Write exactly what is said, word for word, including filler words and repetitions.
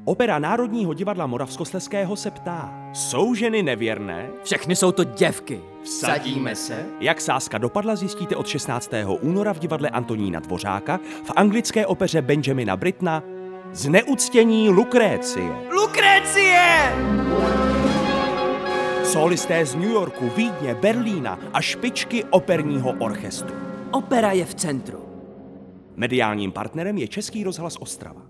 Opera Národního divadla Moravskoslezského se ptá: jsou ženy nevěrné? Všechny jsou to děvky. Vsadíme se? Jak sázka dopadla, zjistíte od šestnáctého února v divadle Antonína Dvořáka, v anglické opeře Benjamina Brittona Zneuctění Lukrécie. Lukrécie! Solisté z New Yorku, Vídně, Berlína a špičky operního orchestru. Opera je v centru. Mediálním partnerem je Český rozhlas Ostrava.